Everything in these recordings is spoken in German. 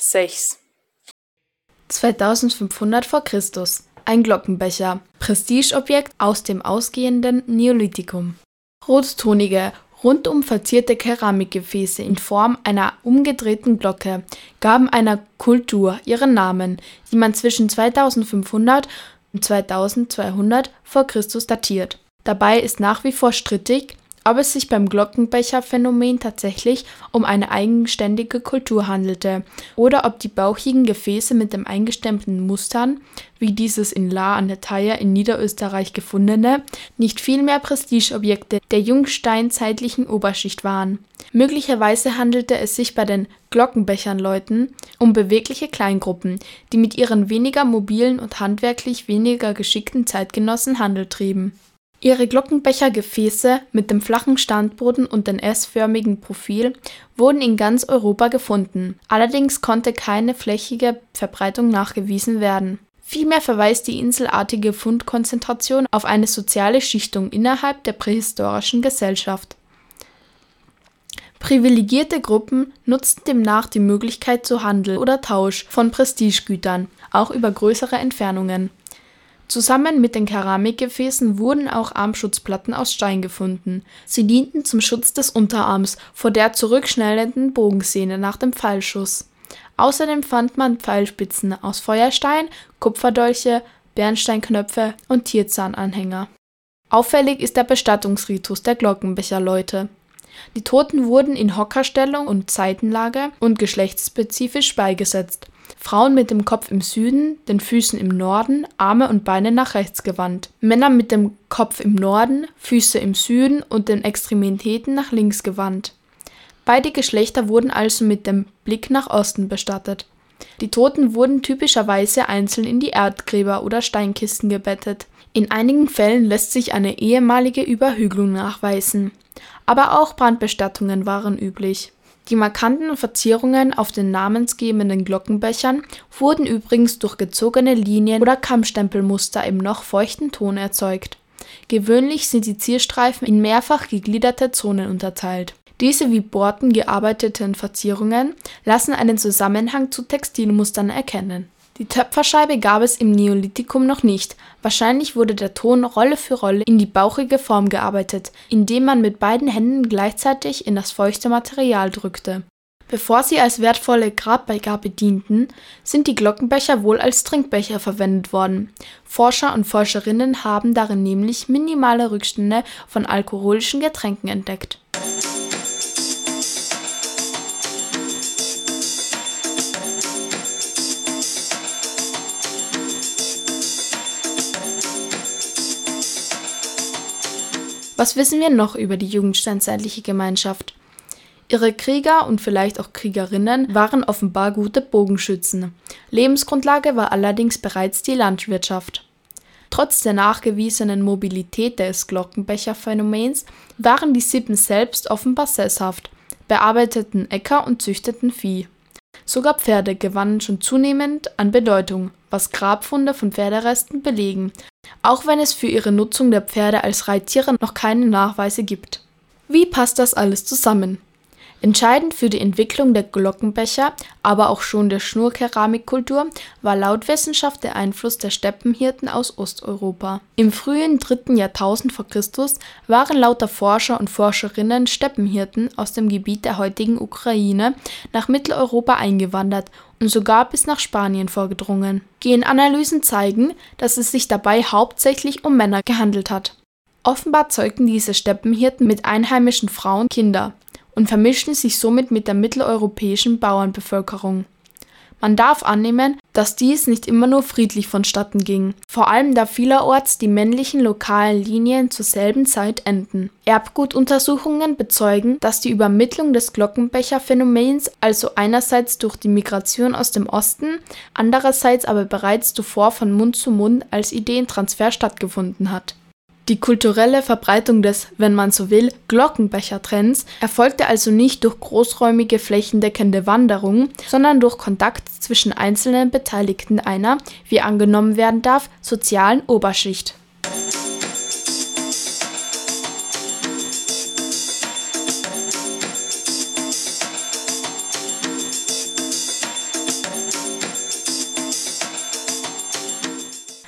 6. 2500 v. Chr. Ein Glockenbecher, Prestigeobjekt aus dem ausgehenden Neolithikum. Rottonige, rundum verzierte Keramikgefäße in Form einer umgedrehten Glocke gaben einer Kultur ihren Namen, die man zwischen 2500 und 2200 v. Chr. datiert. Dabei ist nach wie vor strittig, ob es sich beim Glockenbecherphänomen tatsächlich um eine eigenständige Kultur handelte oder ob die bauchigen Gefäße mit den eingestempelten Mustern, wie dieses in Lahr an der Thaya in Niederösterreich gefundene, nicht vielmehr Prestigeobjekte der jungsteinzeitlichen Oberschicht waren. Möglicherweise handelte es sich bei den Glockenbechernleuten um bewegliche Kleingruppen, die mit ihren weniger mobilen und handwerklich weniger geschickten Zeitgenossen Handel trieben. Ihre Glockenbechergefäße mit dem flachen Standboden und dem S-förmigen Profil wurden in ganz Europa gefunden, allerdings konnte keine flächige Verbreitung nachgewiesen werden. Vielmehr verweist die inselartige Fundkonzentration auf eine soziale Schichtung innerhalb der prähistorischen Gesellschaft. Privilegierte Gruppen nutzten demnach die Möglichkeit zu Handel oder Tausch von Prestigegütern, auch über größere Entfernungen. Zusammen mit den Keramikgefäßen wurden auch Armschutzplatten aus Stein gefunden. Sie dienten zum Schutz des Unterarms vor der zurückschnellenden Bogensehne nach dem Pfeilschuss. Außerdem fand man Pfeilspitzen aus Feuerstein, Kupferdolche, Bernsteinknöpfe und Tierzahnanhänger. Auffällig ist der Bestattungsritus der Glockenbecherleute. Die Toten wurden in Hockerstellung und Seitenlage und geschlechtsspezifisch beigesetzt. Frauen mit dem Kopf im Süden, den Füßen im Norden, Arme und Beine nach rechts gewandt. Männer mit dem Kopf im Norden, Füße im Süden und den Extremitäten nach links gewandt. Beide Geschlechter wurden also mit dem Blick nach Osten bestattet. Die Toten wurden typischerweise einzeln in die Erdgräber oder Steinkisten gebettet. In einigen Fällen lässt sich eine ehemalige Überhügelung nachweisen. Aber auch Brandbestattungen waren üblich. Die markanten Verzierungen auf den namensgebenden Glockenbechern wurden übrigens durch gezogene Linien oder Kammstempelmuster im noch feuchten Ton erzeugt. Gewöhnlich sind die Zierstreifen in mehrfach gegliederte Zonen unterteilt. Diese wie Borten gearbeiteten Verzierungen lassen einen Zusammenhang zu Textilmustern erkennen. Die Töpferscheibe gab es im Neolithikum noch nicht. Wahrscheinlich wurde der Ton Rolle für Rolle in die bauchige Form gearbeitet, indem man mit beiden Händen gleichzeitig in das feuchte Material drückte. Bevor sie als wertvolle Grabbeigabe dienten, sind die Glockenbecher wohl als Trinkbecher verwendet worden. Forscher und Forscherinnen haben darin nämlich minimale Rückstände von alkoholischen Getränken entdeckt. Was wissen wir noch über die jungsteinzeitliche Gemeinschaft? Ihre Krieger und vielleicht auch Kriegerinnen waren offenbar gute Bogenschützen. Lebensgrundlage war allerdings bereits die Landwirtschaft. Trotz der nachgewiesenen Mobilität des Glockenbecherphänomens waren die Sippen selbst offenbar sesshaft, bearbeiteten Äcker und züchteten Vieh. Sogar Pferde gewannen schon zunehmend an Bedeutung, was Grabfunde von Pferderesten belegen, auch wenn es für ihre Nutzung der Pferde als Reittiere noch keine Nachweise gibt. Wie passt das alles zusammen? Entscheidend für die Entwicklung der Glockenbecher, aber auch schon der Schnurkeramikkultur, war laut Wissenschaft der Einfluss der Steppenhirten aus Osteuropa. Im frühen 3. Jahrtausend v. Chr. waren laut der Forscher und Forscherinnen Steppenhirten aus dem Gebiet der heutigen Ukraine nach Mitteleuropa eingewandert und sogar bis nach Spanien vorgedrungen. Genanalysen zeigen, dass es sich dabei hauptsächlich um Männer gehandelt hat. Offenbar zeugten diese Steppenhirten mit einheimischen Frauen Kinder und vermischten sich somit mit der mitteleuropäischen Bauernbevölkerung. Man darf annehmen, dass dies nicht immer nur friedlich vonstatten ging, vor allem da vielerorts die männlichen lokalen Linien zur selben Zeit enden. Erbgutuntersuchungen bezeugen, dass die Übermittlung des Glockenbecherphänomens also einerseits durch die Migration aus dem Osten, andererseits aber bereits zuvor von Mund zu Mund als Ideentransfer stattgefunden hat. Die kulturelle Verbreitung des, wenn man so will, Glockenbechertrends erfolgte also nicht durch großräumige flächendeckende Wanderung, sondern durch Kontakt zwischen einzelnen Beteiligten einer, wie angenommen werden darf, sozialen Oberschicht.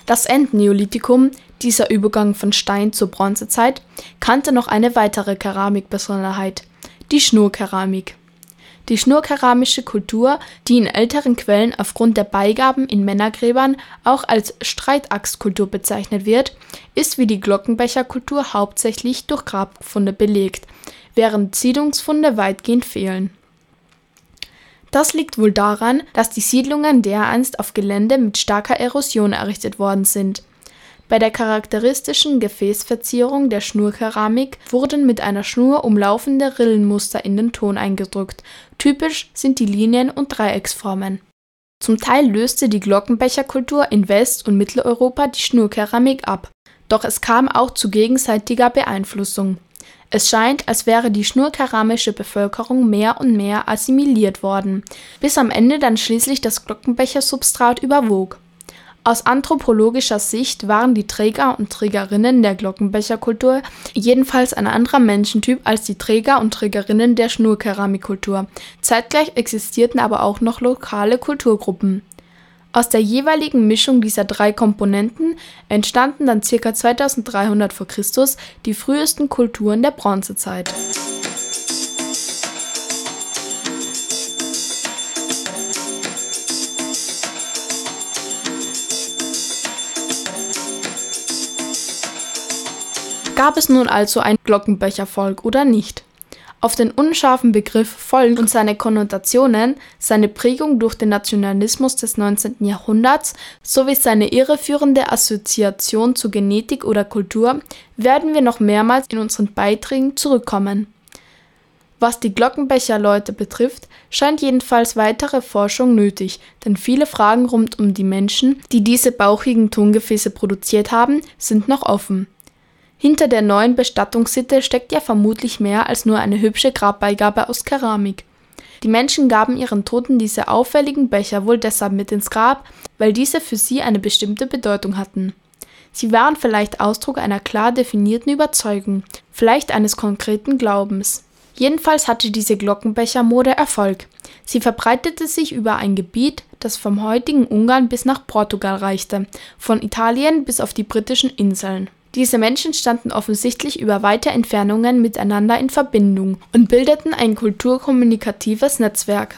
Das Endneolithikum, dieser Übergang von Stein zur Bronzezeit, kannte noch eine weitere Keramikbesonderheit: die Schnurkeramik. Die schnurkeramische Kultur, die in älteren Quellen aufgrund der Beigaben in Männergräbern auch als Streitaxtkultur bezeichnet wird, ist wie die Glockenbecherkultur hauptsächlich durch Grabfunde belegt, während Siedlungsfunde weitgehend fehlen. Das liegt wohl daran, dass die Siedlungen dereinst auf Gelände mit starker Erosion errichtet worden sind. Bei der charakteristischen Gefäßverzierung der Schnurkeramik wurden mit einer Schnur umlaufende Rillenmuster in den Ton eingedrückt, typisch sind die Linien- und Dreiecksformen. Zum Teil löste die Glockenbecherkultur in West- und Mitteleuropa die Schnurkeramik ab, doch es kam auch zu gegenseitiger Beeinflussung. Es scheint, als wäre die schnurkeramische Bevölkerung mehr und mehr assimiliert worden, bis am Ende dann schließlich das Glockenbechersubstrat überwog. Aus anthropologischer Sicht waren die Träger und Trägerinnen der Glockenbecherkultur jedenfalls ein anderer Menschentyp als die Träger und Trägerinnen der Schnurkeramikkultur. Zeitgleich existierten aber auch noch lokale Kulturgruppen. Aus der jeweiligen Mischung dieser drei Komponenten entstanden dann ca. 2300 v. Chr. die frühesten Kulturen der Bronzezeit. Gab es nun also ein Glockenbechervolk oder nicht? Auf den unscharfen Begriff Volk und seine Konnotationen, seine Prägung durch den Nationalismus des 19. Jahrhunderts sowie seine irreführende Assoziation zu Genetik oder Kultur werden wir noch mehrmals in unseren Beiträgen zurückkommen. Was die Glockenbecherleute betrifft, scheint jedenfalls weitere Forschung nötig, denn viele Fragen rund um die Menschen, die diese bauchigen Tongefäße produziert haben, sind noch offen. Hinter der neuen Bestattungssitte steckt ja vermutlich mehr als nur eine hübsche Grabbeigabe aus Keramik. Die Menschen gaben ihren Toten diese auffälligen Becher wohl deshalb mit ins Grab, weil diese für sie eine bestimmte Bedeutung hatten. Sie waren vielleicht Ausdruck einer klar definierten Überzeugung, vielleicht eines konkreten Glaubens. Jedenfalls hatte diese Glockenbechermode Erfolg. Sie verbreitete sich über ein Gebiet, das vom heutigen Ungarn bis nach Portugal reichte, von Italien bis auf die britischen Inseln. Diese Menschen standen offensichtlich über weite Entfernungen miteinander in Verbindung und bildeten ein kulturkommunikatives Netzwerk.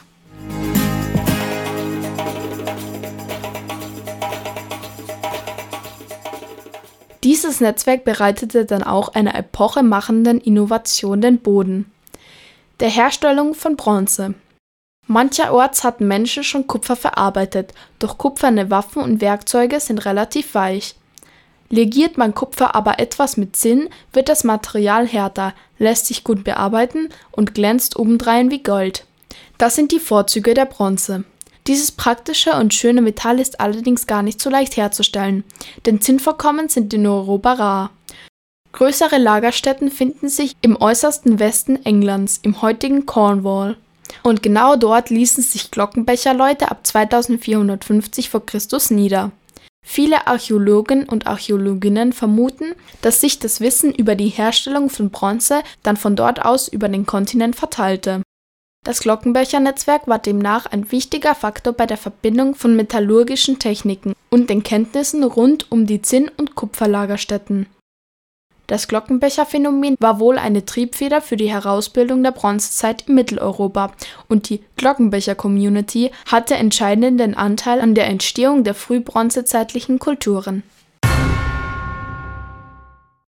Dieses Netzwerk bereitete dann auch einer epochemachenden Innovation den Boden: der Herstellung von Bronze. Mancherorts hatten Menschen schon Kupfer verarbeitet, doch kupferne Waffen und Werkzeuge sind relativ weich. Legiert man Kupfer aber etwas mit Zinn, wird das Material härter, lässt sich gut bearbeiten und glänzt obendrein wie Gold. Das sind die Vorzüge der Bronze. Dieses praktische und schöne Metall ist allerdings gar nicht so leicht herzustellen, denn Zinnvorkommen sind in Europa rar. Größere Lagerstätten finden sich im äußersten Westen Englands, im heutigen Cornwall. Und genau dort ließen sich Glockenbecherleute ab 2450 v. Chr. Nieder. Viele Archäologen und Archäologinnen vermuten, dass sich das Wissen über die Herstellung von Bronze dann von dort aus über den Kontinent verteilte. Das Glockenbechernetzwerk war demnach ein wichtiger Faktor bei der Verbindung von metallurgischen Techniken und den Kenntnissen rund um die Zinn- und Kupferlagerstätten. Das Glockenbecherphänomen war wohl eine Triebfeder für die Herausbildung der Bronzezeit in Mitteleuropa und die Glockenbecher-Community hatte entscheidenden Anteil an der Entstehung der frühbronzezeitlichen Kulturen.